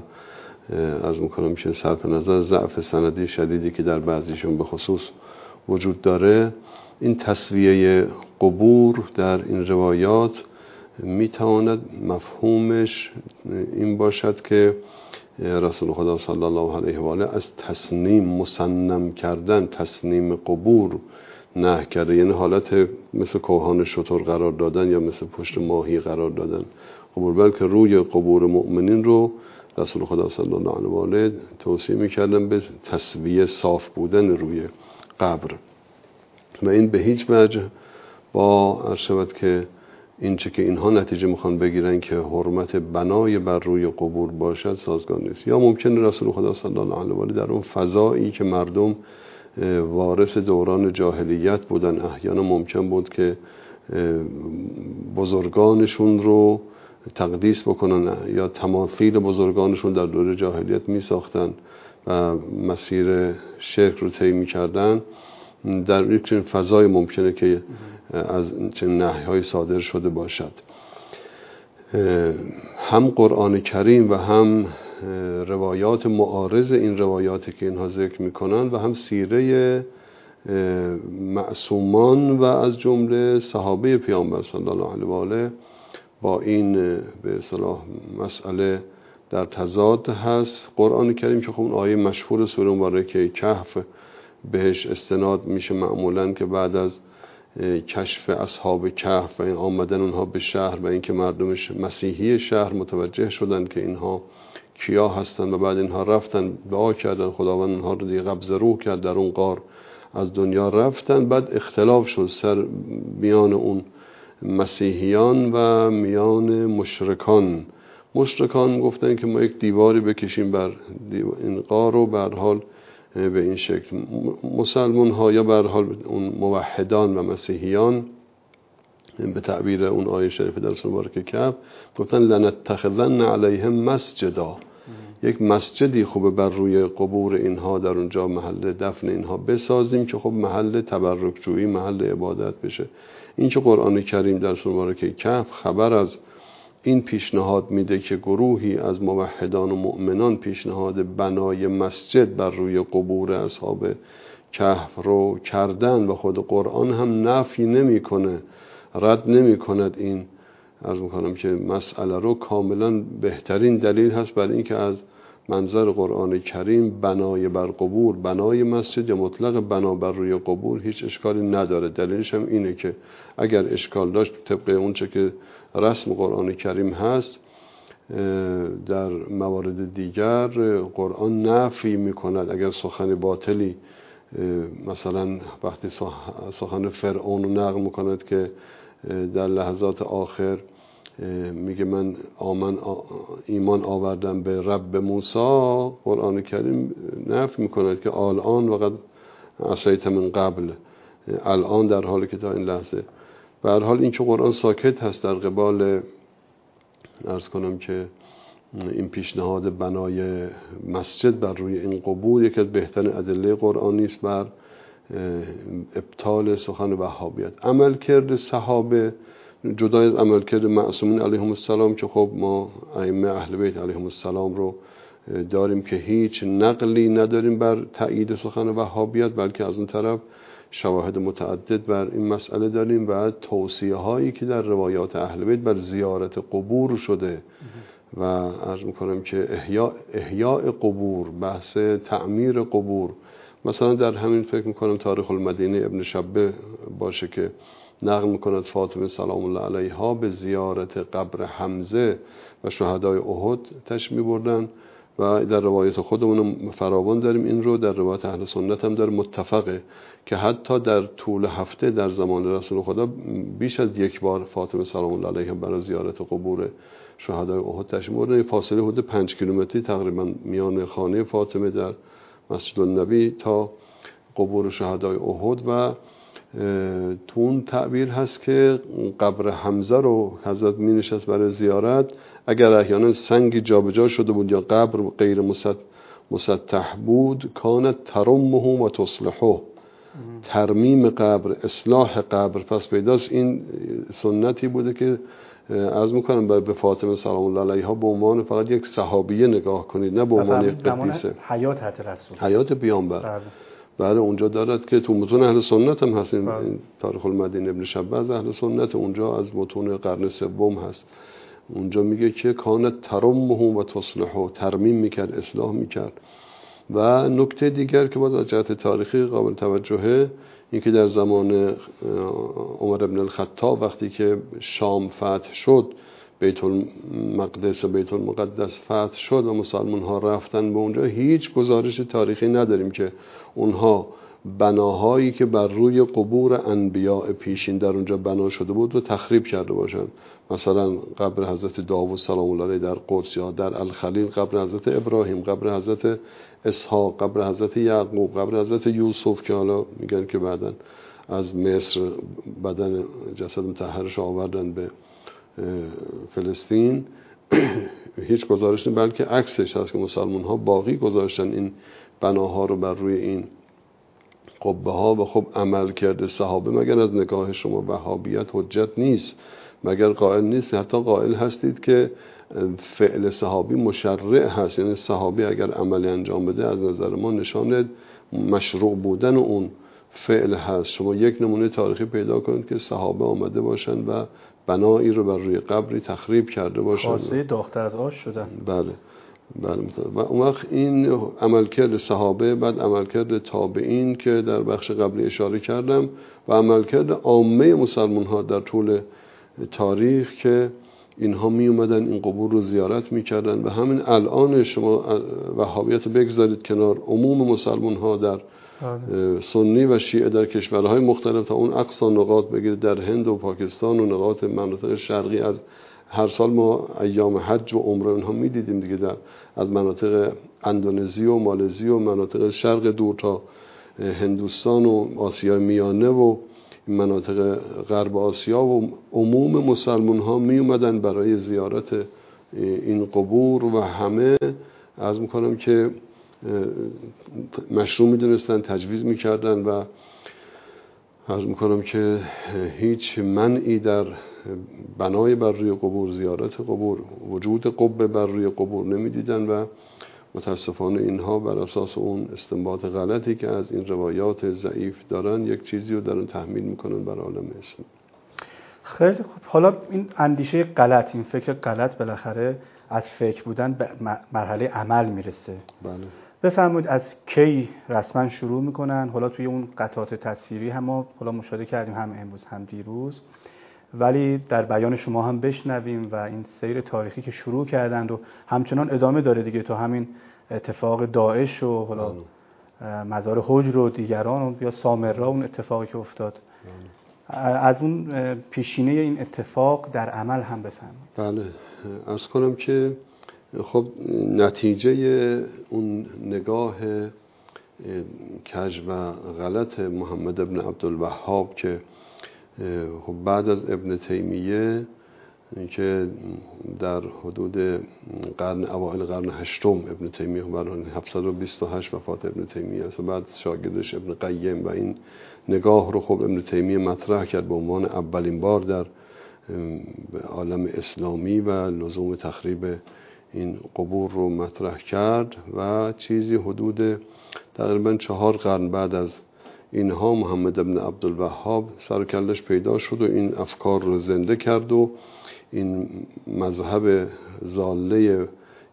از میکنم که صرف نظر ضعف سندی شدیدی که در بعضیشون به خصوص وجود داره، این تسویه قبور در این روایات میتواند مفهومش این باشد که رسول خدا صلی الله علیه و آله از تسنیم مسنم کردن، تسنیم قبور نه کرده، یعنی حالت مثل کوهان شتر قرار دادن یا مثل پشت ماهی قرار دادن قبور، بلکه روی قبور مؤمنین رو رسول خدا صلی الله علیه و آله توصیه میکردن به تسویه، صاف بودن روی قبر و این به هیچ وجه با ارشبت که این چه که اینها نتیجه میخوان بگیرن که حرمت بنای بر روی قبور باشد سازگار نیست. یا ممکنه رسول خدا صلی الله علیه و آله در اون فضایی که مردم وارث دوران جاهلیت بودن، احیانا ممکن بود که بزرگانشون رو تقدیس بکنن یا تماثیل بزرگانشون در دوره جاهلیت می ساختن و مسیر شرک رو طی می کردن، در یک چنین فضای ممکنه که از چنین نهی‌های صادر شده باشد. هم قرآن کریم و هم روایات معارض این روایاتی که اینها ذکر میکنن و هم سیره معصومان و از جمله صحابه پیامبر صلی الله علیه و آله با این به اصطلاح مسئله در تضاد هست. قرآن کریم که خب اون آیه مشهور سوره مبارکه کهف بهش استناد میشه معمولاً که بعد از کشف اصحاب کهف و این آمدن اونها به شهر و اینکه مردم مسیحی شهر متوجه شدن که اینها کیا هستن و بعد اینها رفتن دعا کردن خداوند اونها رو دیگه قبض روح کرد در اون غار از دنیا رفتن، بعد اختلاف شد سر میان اون مسیحیان و میان مشرکان. مشرکان گفتن که ما یک دیواری بکشیم بر این غار و به هر حال به این شکل. مسلمان ها یا به هر حال اون موحدان و مسیحیان به تعبیر اون آیه شریف در سوره مبارکه کهف گفتن لنتخذن علیهم مسجدا، یک مسجدی خوبه بر روی قبور اینها در اونجا محل دفن اینها بسازیم که خب محل تبرک جویی، محل عبادت بشه. این که قرآن کریم در سوره مبارکه کهف خبر از این پیشنهاد میده که گروهی از موحدان و مؤمنان پیشنهاد بنای مسجد بر روی قبور اصحاب کهف رو کردن و خود قرآن هم نفی نمی کنه، رد نمی کند این عرض میکنم که مسئله رو، کاملا بهترین دلیل هست برای این که از منظر قرآن کریم بنای بر قبور، بنای مسجد یا مطلق بنا بر روی قبور هیچ اشکالی نداره. دلیلش هم اینه که اگر اشکال داشت طبق اون چه که رسم قرآن کریم هست در موارد دیگر قرآن نفی میکند. اگر سخن باطلی مثلا وقتی سخن فرعون رو نقل میکند که در لحظات آخر میگه من آمن ایمان آوردم به رب موسی، قرآن کریم نفی میکند که الان وقت عصیت من قبل، الان در حالی که تا این لحظه. به هر حال این که قرآن ساکت هست در قبال عرض کنم که این پیشنهاد بنای مسجد بر روی این قبور یکی از بهترین ادله قرآنی است بر ابطال سخن وهابیت. عمل کرده صحابه جدای از عملکرد معصومین علیهم السلام که خب ما ائمه اهل بیت علیهم السلام رو داریم که هیچ نقلی نداریم بر تایید سخن وهابیت، بلکه از اون طرف شواهد متعدد بر این مسئله داریم و توصیه هایی که در روایات اهل بیت بر زیارت قبور شده و عرض میکنم که احیاء, احیاء قبور، بحث تعمیر قبور. مثلا در همین فکر میکنم تاریخ المدینه ابن شبه باشه که نقل میکند فاطمه سلام الله علیها به زیارت قبر حمزه و شهدای احد تشریف میبردن و در روایت خودمون فراوان داریم این رو، در روایت اهل سنت هم در متفقه که حتی در طول هفته در زمان رسول خدا بیش از یک بار فاطمه سلام الله علیها برای زیارت قبور شهدای احد تشریف میبردن. فاصله حدود پنج کیلومتری تقریبا میان خانه فاطمه در مسجد النبی تا قبور شهدای احد و تو اون تعبیر هست که قبر حمزه رو حضرت می نشست برای زیارت، اگر احیانا سنگی جابجا شده بود یا قبر غیر مسطح بود کانت ترمه و تصلحه، ترمیم قبر، اصلاح قبر. پس پیداست این سنتی بوده که عرض میکنم به فاطمه سلام الله علیها به عنوان فقط یک صحابیه نگاه کنید، نه به عنوان یک قدیسه. حیات حضرت رسول، حیات پیامبر. بله اونجا دارد که تو متون اهل سنت هم هست، این تاریخ المدینه ابن شبه از اهل سنت، اونجا از متون قرن سوم هست. اونجا میگه که کانت ترمه و تصلحه، ترمیم میکرد، اصلاح میکرد. و نکته دیگر که باز از جهت تاریخی قابل توجهه این که در زمان عمر ابن الخطاب وقتی که شام فتح شد، بیت المقدس و بیت المقدس فتح شد و مسلمان ها رفتن به اونجا، هیچ گزارش تاریخی نداریم که اونها بناهایی که بر روی قبور انبیاء پیشین در اونجا بنا شده بود رو تخریب کرده باشند. مثلا قبر حضرت داوود سلام الله علیه در قدس، یا در الخلیل قبر حضرت ابراهیم، قبر حضرت اسحاق، قبر حضرت یعقوب، قبر حضرت یوسف که حالا میگن که بعدن از مصر بدن جسد مطهرش آوردن به فلسطین. هیچ گزارش نیست، بلکه عکسش هست که مسلمان ها باقی گذاشتن این بناها رو بر روی این قبه ها. و خب عمل کرده صحابه مگر از نگاه شما وهابیت حجت نیست؟ مگر قائل نیست، حتی قائل هستید که فعل صحابی مشرع هست، یعنی صحابی اگر عملی انجام بده از نظر ما نشان مشروع بودن اون فعل هست. شما یک نمونه تاریخی پیدا کنید که صحابه آمده باشن و بنایی رو بر روی قبری تخریب کرده باشن، خاصه داغ‌تر از آش شدن. بله بله. و اون وقت این عملکرد صحابه، بعد عملکرد تابعین که در بخش قبلی اشاره کردم و عملکرد عامه مسلمان ها در طول تاریخ که اینها می اومدن این قبور رو زیارت می کردن. و همین الان شما وهابیت بگذارید کنار، عموم مسلمان ها در سنی و شیعه در کشورهای مختلف تا اون اقصا نقاط بگیرید، در هند و پاکستان و نقاط مناطق شرقی، از هر سال ما ایام حج و عمره اونها می دیدیم دیگه، در از مناطق اندونزی و مالزی و مناطق شرق دور تا هندوستان و آسیای میانه و مناطق غرب آسیا و عموم مسلمان ها می اومدن برای زیارت این قبور و همه عرض میکنم که مشروع می دونستن، تجویز می کردن و عرض میکنم که هیچ منعی در بنای بر روی قبور، زیارت قبور، وجود قبه بر روی قبور نمی دیدن. و متاسفانه اینها بر اساس اون استنباط غلطی که از این روایات ضعیف دارن یک چیزی رو دارن تحمیل میکنن بر عالم اسلام. خیلی خوب. حالا این اندیشه غلط، این فکر غلط بالاخره از فکر بودن به مرحله عمل میرسه. بله. بفرمایید از کی رسما شروع میکنن؟ حالا توی اون قطعات تصویری هم ما حالا مشاهده کردیم، هم امروز هم دیروز، ولی در بیان شما هم بشنویم و این سیر تاریخی که شروع کردند و همچنان ادامه داره دیگه، تو همین اتفاق داعش و حالا مزار حجر و دیگران و یا سامرا اون اتفاقی که افتاد، از اون پیشینه این اتفاق در عمل هم بفرمایید. بله، عرض کنم که خب نتیجه اون نگاه کج و غلط محمد ابن عبدالوهاب که خب بعد از ابن تیمیه که در حدود قرن اوایل قرن هشتم ابن تیمیه برای هفتصد و بیست و هشت وفات ابن تیمیه است، بعد شاگردش ابن قیم و این نگاه رو خب ابن تیمیه مطرح کرد به عنوان اولین بار در عالم اسلامی و لزوم تخریب این قبور رو مطرح کرد و چیزی حدود تقریبا چهار قرن بعد از اینها محمد ابن عبدالوهاب سر و کلش پیدا شد و این افکار رو زنده کرد و این مذهب ضاله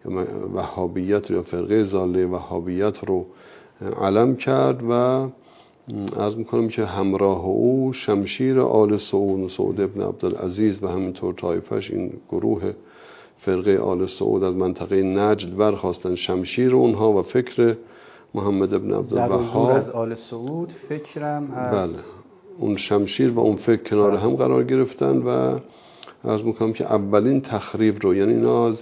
وهابیت یا فرقه ضاله وهابیت رو علم کرد و عرض میکنم که همراه او شمشیر آل سعود، سعود ابن عبدالعزیز و همینطور طایفش، این گروه فرقه آل سعود از منطقه نجد برخواستن شمشیر اونها و فکر محمد ابن عبدالوهاب از آل سعود فکرم از بله اون شمشیر و اون فکر کنار هم قرار گرفتن و عرض میکنم که اولین تخریب رو، یعنی اینا از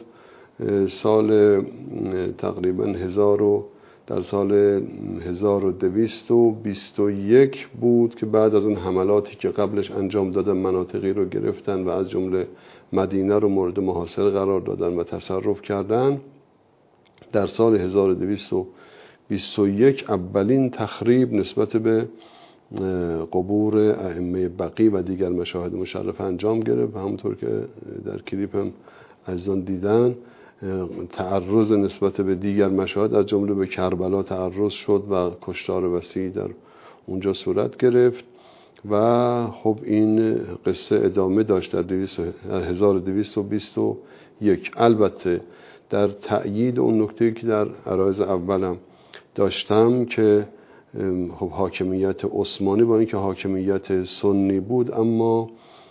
سال تقریبا هزار و در سال هزار و دویست و بیست و یک بود که بعد از اون حملاتی که قبلش انجام دادن مناطقی رو گرفتن و از جمله مدینه رو مورد محاصره قرار دادن و تصرف کردن. در سال هزار و دویست و بیست و یک اولین تخریب نسبت به قبور ائمه بقی و دیگر مشاهد مشرف انجام گرفت و همونطور که در کلیپ هم عزیزان دیدن تعرض نسبت به دیگر مشاهد از جمله به کربلا تعرض شد و کشتار وسیعی در اونجا صورت گرفت و خب این قصه ادامه داشت در هزار و دویست و بیست و یک. البته در تأیید اون نکته که در عرایض اولم داشتم که خب حاکمیت عثمانی با اینکه حاکمیت سنی بود اما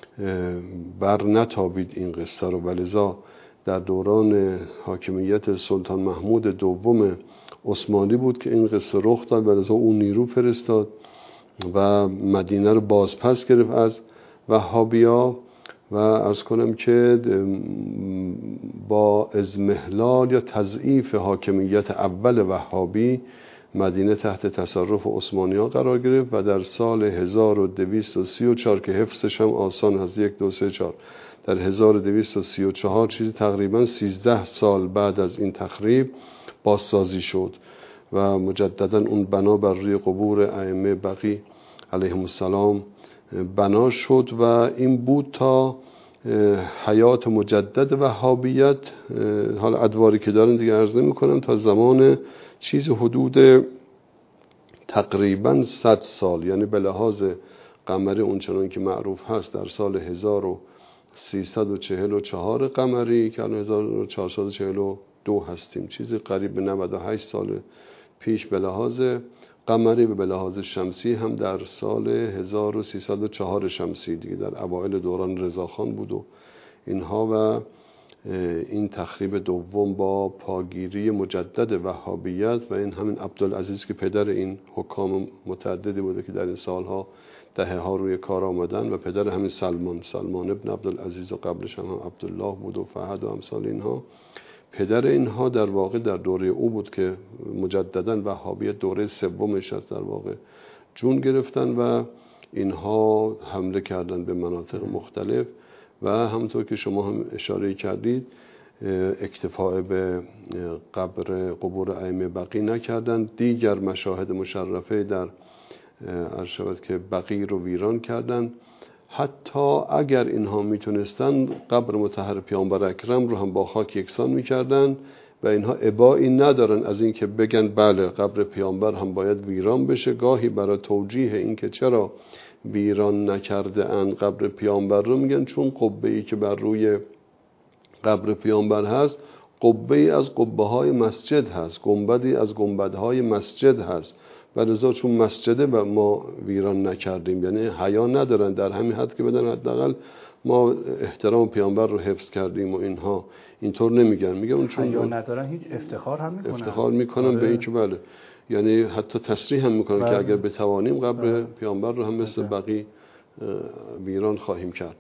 بر نتابید این قصه رو، ولذا در دوران حاکمیت سلطان محمود دوم عثمانی بود که این قصه رخ داد، ولذا اون نیرو فرستاد و مدینه رو بازپس گرفت از وهابیا و عرض کنم که با اضمحلال یا تضعیف حاکمیت اول وهابی مدینه تحت تصرف عثمانی ها قرار گرفت و در سال هزار و دویست و سی و چهار که حفظش هم آسان هست، یک دو سه چهار، در هزار و دویست و سی و چهار چیزی تقریبا سیزده سال بعد از این تخریب بازسازی شد و مجددا اون بنا بر روی قبور ائمه بقی علیهم السلام بنا شد و این بود تا حیات مجدد وهابیت. حالا ادواری که دارن دیگه عرض نمی‌کنم، تا زمان چیز حدود تقریبا صد سال، یعنی به لحاظ قمری اونچنان که معروف هست در سال هزار و سیصد و چهل و چهار قمری که الان هزار و چهارصد و چهل و دو هستیم، چیزی قریب به نود و هشت سال پیش به لحاظ قمری و به لحاظ شمسی هم در سال هزار و سیصد و چهار شمسی دیگه در اوایل دوران رضاخان بود و اینها و این تخریب دوم با پاگیری مجدد وهابیت و این همین عبدالعزیز که پدر این حکام متعددی بوده که در این سالها دهه ها روی کار آمدن و پدر همین سلمان سلمان ابن عبدالعزیز و قبلش هم, هم عبدالله بود و فهد و امثال اینها، پدر اینها در واقع در دوره او بود که مجددا وهابیت دوره سومش از در واقع جون گرفتن و اینها حمله کردن به مناطق مختلف و همونطور که شما هم اشاره کردید اکتفاء به قبر قبور ائمه بقی نکردند، دیگر مشاهد مشرفه در عرض شود که بقی رو ویران کردند. حتی اگر اینها میتونستن قبر مطهر پیامبر اکرم رو هم با خاک یکسان میکردن و اینها ابایی ندارن از این که بگن بله قبر پیامبر هم باید ویران بشه. گاهی برای توجیه این که چرا ویران نکرده اند قبر پیامبر رو میگن چون قبه ای که بر روی قبر پیامبر هست قبه ای از قبه های مسجد هست، گنبدی از گنبدهای مسجد هست و لذا چون مسجده و ما ویران نکردیم، یعنی حیا ندارن در همین حد که بدن حداقل ما احترام پیامبر رو حفظ کردیم و اینها اینطور نمیگن، میگن چون حیا ندارن هیچ افتخار هم میکنن افتخار میکنن آره. به این که بله یعنی حتی تصریح هم میکنن بله. که اگر بتوانیم قبر بله. پیامبر رو هم مثل بله. بقی ویران خواهیم کرد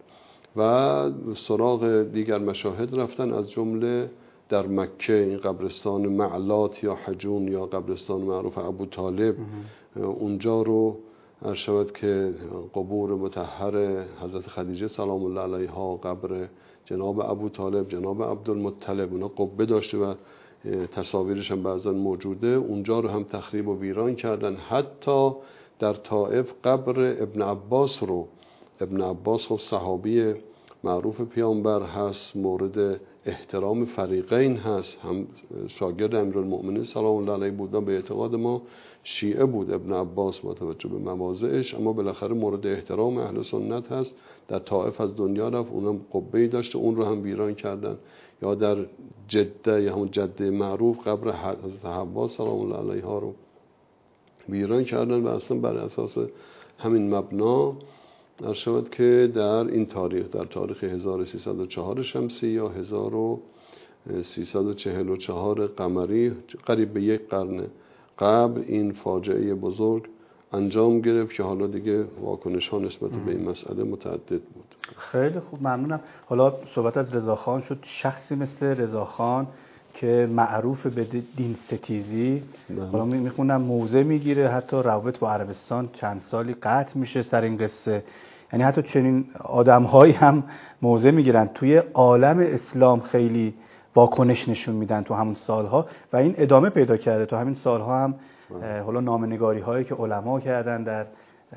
و سراغ دیگر مشاهد رفتن، از جمله در مکه این قبرستان معلات یا حجون یا قبرستان معروف ابو طالب اونجا رو عرض شود که قبور مطهر حضرت خدیجه سلام الله علیها، قبر جناب ابو طالب، جناب عبدالمطلب، اونا قبه داشته و تصاویرش هم بعضا موجوده، اونجا رو هم تخریب و ویران کردن. حتی در طائف قبر ابن عباس رو، ابن عباس خب صحابی معروف پیامبر هست، مورد احترام فریقین هست، هم شاگرد امیرالمؤمنین سلام الله علیه بود و به اعتقاد ما شیعه بود ابن عباس با توجه به مواضعش، اما بالاخره مورد احترام اهل سنت هست. در طائف از دنیا رفت، اونم قبه‌ای داشته، اون رو هم ویران کردن. یا در جده یا همون جده معروف قبر حضرت حوا سلام الله علیها رو ویران کردن و اصلا بر اساس همین مبنا در شود که در این تاریخ، در تاریخ هزار و سیصد و چهار شمسی یا هزار و سیصد و چهل و چهار قمری، قریب به یک قرن قبل، این فاجعه بزرگ انجام گرفت که حالا دیگه واکنش ها نسبت به این مسئله متعدد بود. خیلی خوب، ممنونم. حالا صحبت از رضاخان شد. شخصی مثل رضاخان که معروف به دین ستیزی، حالا میخونم موضع میگیره، حتی روابط با عربستان چند سالی قطع میشه سر این قصه. یعنی حتی چنین آدمهایی هم موضع میگیرن توی عالم اسلام، خیلی واکنش نشون میدن تو همون سالها و این ادامه پیدا کرده. تو همین سالها هم حالا نامه‌نگاری هایی که علما کردن در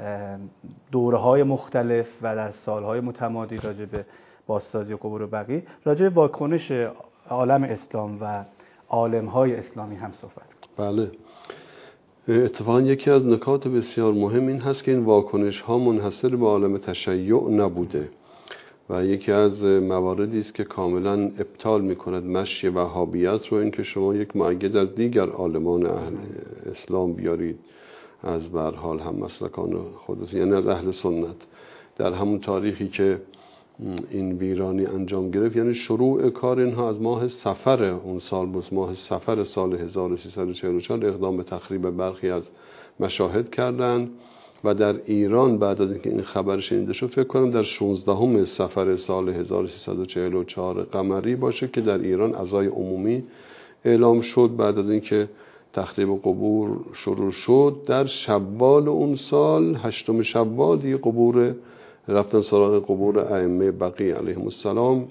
دوره‌های مختلف و در سالهای متمادی راجع به بازسازی قبور بقیع، راجع به واکنش عالم اسلام و عالم‌های اسلامی هم صحبت. بله، اتفاقا یکی از نکات بسیار مهم این هست که این واکنش ها منحصر به عالم تشیع نبوده و یکی از مواردی است که کاملا ابطال می‌کند مشی وهابیت رو، این که شما یک مؤید از دیگر عالمان اهل اسلام بیارید، از به هر حال هم مسلکان خودت، یعنی از اهل سنت، در همون تاریخی که این ویرانی انجام گرفت. یعنی شروع کار اینها از ماه صفر اون سال بود، ماه صفر سال هزار و سیصد و چهل و چهار اقدام به تخریب برخی از مشاهد کردند و در ایران بعد از اینکه این خبر شنیده شد، فکر کنم در شانزدهم صفر سال هزار و سیصد و چهل و چهار قمری باشه که در ایران عزای عمومی اعلام شد. بعد از اینکه تخریب قبور شروع شد، در شوال اون سال، هشتم شوال، دیگه قبور رفتن سراغ قبور ائمه بقیع علیهم السلام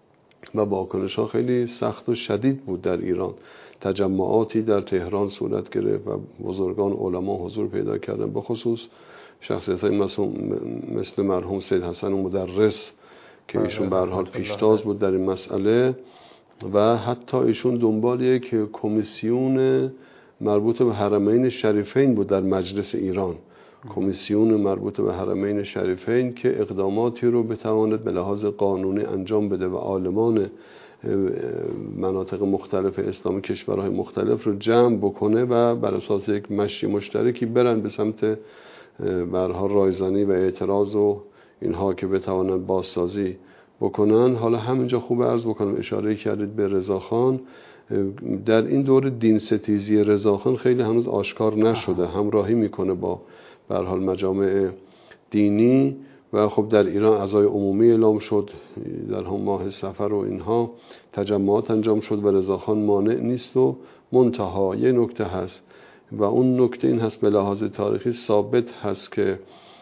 و واکنش ها خیلی سخت و شدید بود در ایران. تجمعاتی در تهران صورت گرفت و بزرگان علما حضور پیدا کردن، به خصوص شخصیت های مثل مرحوم سید حسن مدرس که ایشون به هر حال پیشتاز بود در این مسئله و حتی ایشون دنبال یک کمیسیون مربوط به حرمین شریفین بود در مجلس ایران، کمیسیون مربوط به حرمین شریفین که اقداماتی رو بتواند به لحاظ قانونی انجام بده و عالمان مناطق مختلف اسلامی کشورهای مختلف رو جمع بکنه و بر اساس یک مشی مشترکی برن به سمت برها رایزنی و اعتراض و اینها که بتوانند بازسازی بکنن. حالا همینجا خوب عرض بکنم، اشاره کردید به رضاخان، در این دور دین ستیزی رضاخان خیلی هنوز آشکار نشده، همراهی میکنه با به هر حال مجامع دینی و خب در ایران عزای عمومی اعلام شد در هم ماه صفر و اینها تجمعات انجام شد و رضاخان مانع نیست. و منتها یه نکته هست و اون نکته این هست به لحاظ تاریخی ثابت هست که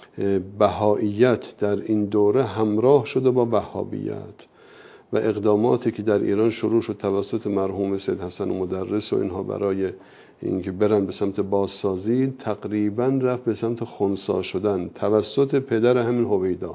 بهائیت در این دوره همراه شده با وهابیت و اقداماتی که در ایران شروع شد توسط مرحوم سید حسن مدرس و اینها برای اینکه برن به سمت بازسازی، تقریبا رفت به سمت خنثی شدن توسط پدر همین هویدا.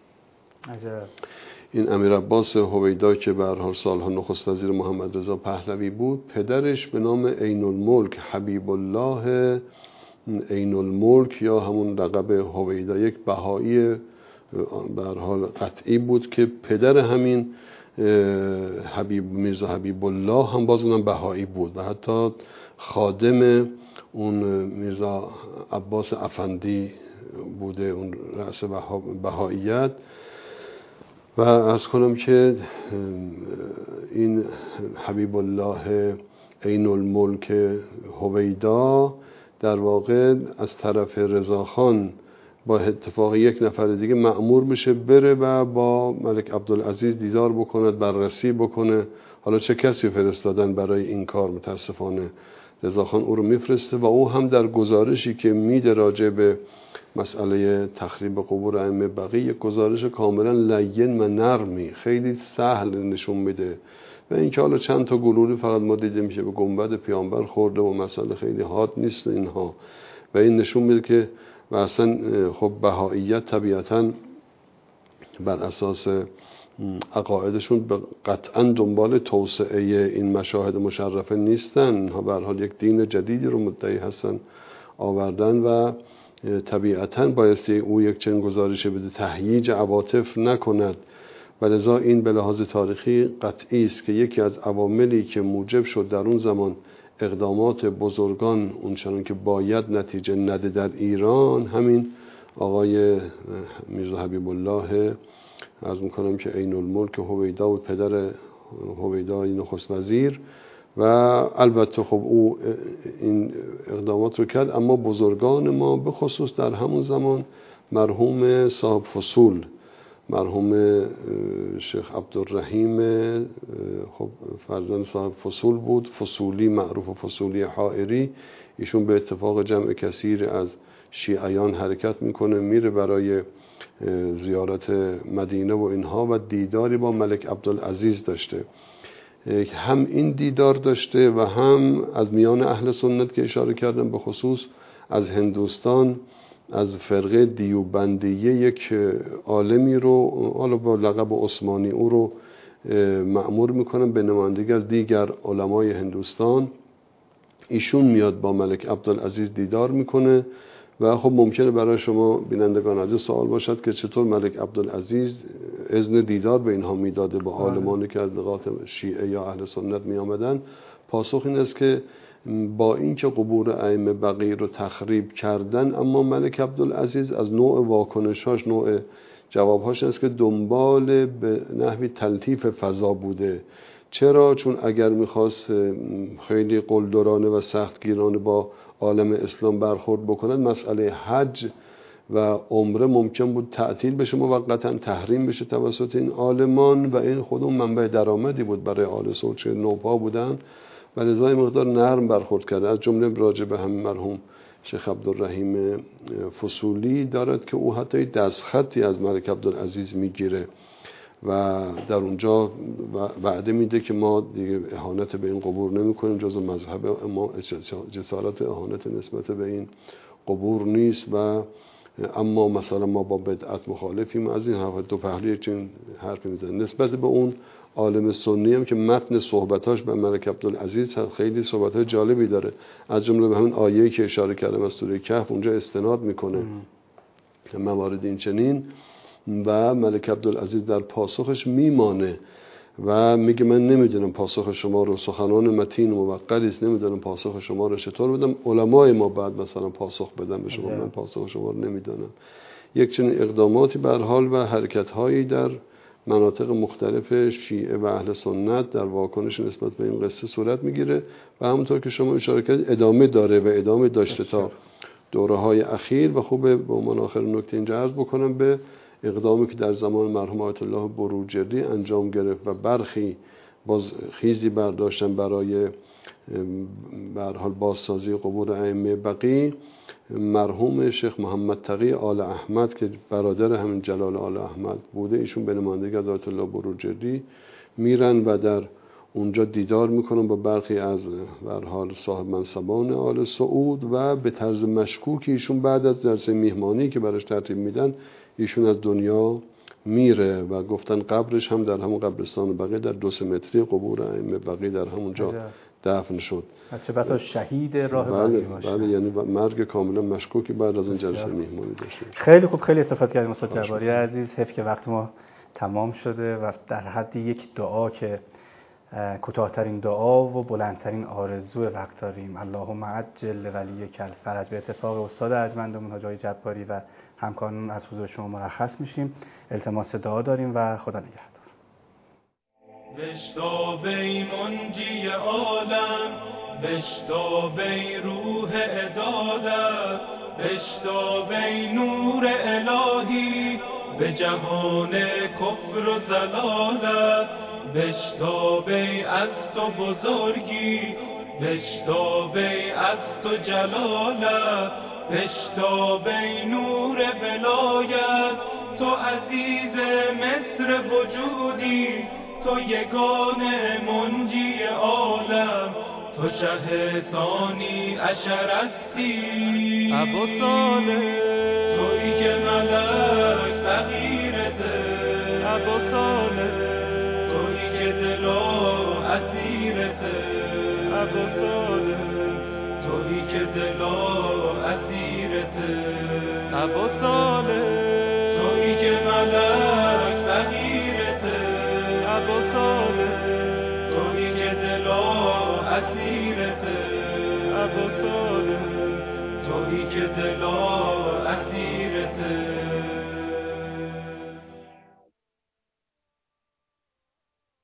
این امیر عباس هویدا که به هر حال سالها نخست وزیر محمد رضا پهلوی بود، پدرش به نام عین الملک حبیب الله عین الملک یا همون لقب هویدا، یک بهایی به هر حال قطعی بود که پدر همین حبیب میرزا حبیب الله هم باز اونم بهایی بود و حتی خادم اون میرزا عباس افندی بوده، اون رأس بهاییت. و عرض کنم که این حبیب الله عین الملک هویدا در واقع از طرف رضاخان با اتفاق یک نفر دیگه مأمور بشه بره و با ملک عبدالعزیز دیدار بکند، بررسی بکنه. حالا چه کسی فرستادن برای این کار، متاسفانه رضاخان او رو میفرسته و او هم در گزارشی که میده راجع به مسئله تخریب قبور ائمه بقیع، یک گزارش کاملا لین و نرمی خیلی سهل نشون میده و اینکه حالا چند تا گلوله فقط ما دیده میشه به گنبد پیامبر خورده و مسئله خیلی حاد نیست اینها و این نشون میده که و اصلا خب بهائیت طبیعتاً بر اساس عقایدشون قطعا دنبال توسعه این مشاهد مشرفه نیستن. اینها به هر حال یک دین جدیدی رو مدعی هستن آوردن و طبیعتاً بایستی او یک چنین گزارشی بده، تهییج عواطف نکند. و لذا این به لحاظ تاریخی قطعی است که یکی از عواملی که موجب شد در اون زمان اقدامات بزرگان اونچنان که باید نتیجه نده در ایران، همین آقای میرزا حبیب الله عرض میکنم که عین الملک هویدا و پدر هویدا نخست وزیر، و البته خب او این اقدامات رو کرد. اما بزرگان ما به خصوص در همون زمان مرحوم صاحب فصول، مرحوم شیخ عبدالرحیم خب فرزند صاحب فصول بود، فصولی معروف فصولی حائری، ایشون به اتفاق جمع کثیر از شیعیان حرکت میکنه، میره برای زیارت مدینه و اینها و دیداری با ملک عبدالعزیز داشته. هم این دیدار داشته و هم از میان اهل سنت که اشاره کردم، به خصوص از هندوستان از فرقه دیوبندیه یک عالمی رو حالا با لقب عثمانی او رو مأمور میکنن به نمایندگی از دیگر علمای هندوستان. ایشون میاد با ملک عبدالعزیز دیدار میکنه و خب ممکنه برای شما بینندگان عزیز سوال باشد که چطور ملک عبدالعزیز اذن دیدار به اینها میداده با عالمانی که از نقاط شیعه یا اهل سنت می آمدن. پاسخ این است که با اینکه قبور ائمه بقیع رو تخریب کردن، اما ملک عبدالعزیز از نوع واکنشاش، نوع جوابهاش است که دنبال به نحوی تلطیف فضا بوده. چرا؟ چون اگر میخواست خیلی قلدرانه و سختگیرانه با عالم اسلام برخورد بکند، مسئله حج و عمره ممکن بود تعطیل بشه، موقتا تحریم بشه توسط این عالمان و این خودمون منبع درآمدی بود برای آل سعود که نوپا بودن و لذا این مقدار نرم برخورد کرده. از جمله راجع به همین مرحوم شیخ عبدالرحیم فصولی دارد که او حتی دستخطی از ملک عبدالعزیز میگیره و در اونجا وعده میده که ما دیگه اهانت به این قبور نمی کنیم، جزو مذهب ما جسارت اهانت نسبت به این قبور نیست و اما مثلا ما با بدعت مخالفیم. از این حرف دو پهلوی چنین حرفی میزنه. نسبت به اون عالم سنی هم که متن صحبتاش به ملک عبدالعزیز خیلی صحبت‌های جالبی داره، از جمله به همین آیه‌ای که اشاره کردم از سوره کهف اونجا استناد میکنه که موارد این چنین و ملک عبدالعزیز در پاسخش میمانه و میگه من نمیدونم پاسخ شما رو، سخنان متین و موقتی است، نمیدونم پاسخ شما رو چطور بدم، علمای ما بعد مثلا پاسخ بدم به شما، من پاسخ شما رو نمیدونم. یک چنین اقداماتی به هر حال و حرکت‌هایی در مناطق مختلف شیعه و اهل سنت در واکنش نسبت به این قصه صورت میگیره و همونطور که شما اشاره کردید ادامه داره و ادامه داشته تا دوره‌های اخیر. و خوبه به عنوان آخر نکته اینجا عرض بکنم به اقدامی که در زمان مرحوم آیت الله بروجردی انجام گرفت و برخی باز خیزی برداشتن برای به هر حال بازسازی قبور ائمه بقیع. مرحوم شیخ محمد تقی آل احمد که برادر همین جلال آل احمد بوده، ایشون به نمایندگی از آیت الله بروجردی میرن و در اونجا دیدار میکنن با برخی از به هر حال صاحب منصبان آل سعود و به طرز مشکوکی ایشون بعد از جلسه میهمانی که براش ترتیب میدن ایشون از دنیا میره و گفتن قبرش هم در همون قبرستان بقیع در دو سه متری قبور ائمه بقیع در همونجا دفن شد. چه بسا شهید راه بله بقیع باشه. بله، یعنی مرگ کاملا مشکوکی بعد از اون جلسه میهمانی داشته. خیلی خوب، خیلی استفاده کردیم استاد جباری عزیز. حیف که وقت ما تمام شده و در حد یک دعا که کوتاه‌ترین دعا و بلندترین آرزو وقت داریم، اللهم عجل ولیک الفرج، به اتفاق استاد ارجمندمون حاج آقای جباری و همکاران از حضور شما مرخص میشیم. التماس دعا داریم و خدا نگهدار. بشتاب ای منجی عالم، بشتاب ای روح عدالت، بشتاب ای نور الهی به جهان کفر و ضلالت، بشتاب ای از تو بزرگی، بشتاب ای از تو جلالت، بشتاب ای نور ولایت، تو عزیز مصر وجودی، تو یگانه منجی عالم، تو شه ثانی عشر هستی ابو صالح، تویی که ملک فقیرته عباساله تویی که دلا اسیرته عباساله تویی که دلا اسیرته عباساله تویی که ملک فقیرته عباساله تویی که دلا اسیرته عباساله تویی که دلا اسیرته